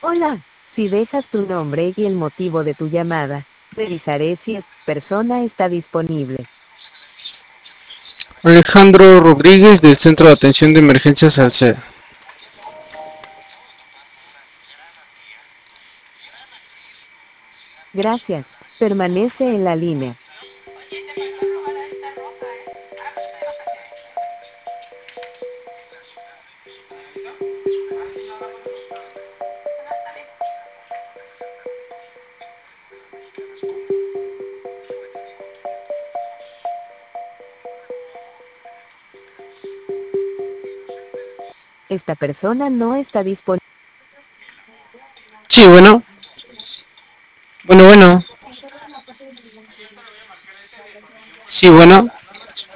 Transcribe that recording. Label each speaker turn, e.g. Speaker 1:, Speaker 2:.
Speaker 1: Hola, si dejas tu nombre y el motivo de tu llamada, revisaré si esta persona está disponible.
Speaker 2: Alejandro Rodríguez del Centro de Atención de Emergencias Salcedo.
Speaker 1: Gracias, permanece en la línea. Esta persona no está disponible.
Speaker 2: Sí, bueno, bueno, bueno. Sí, bueno.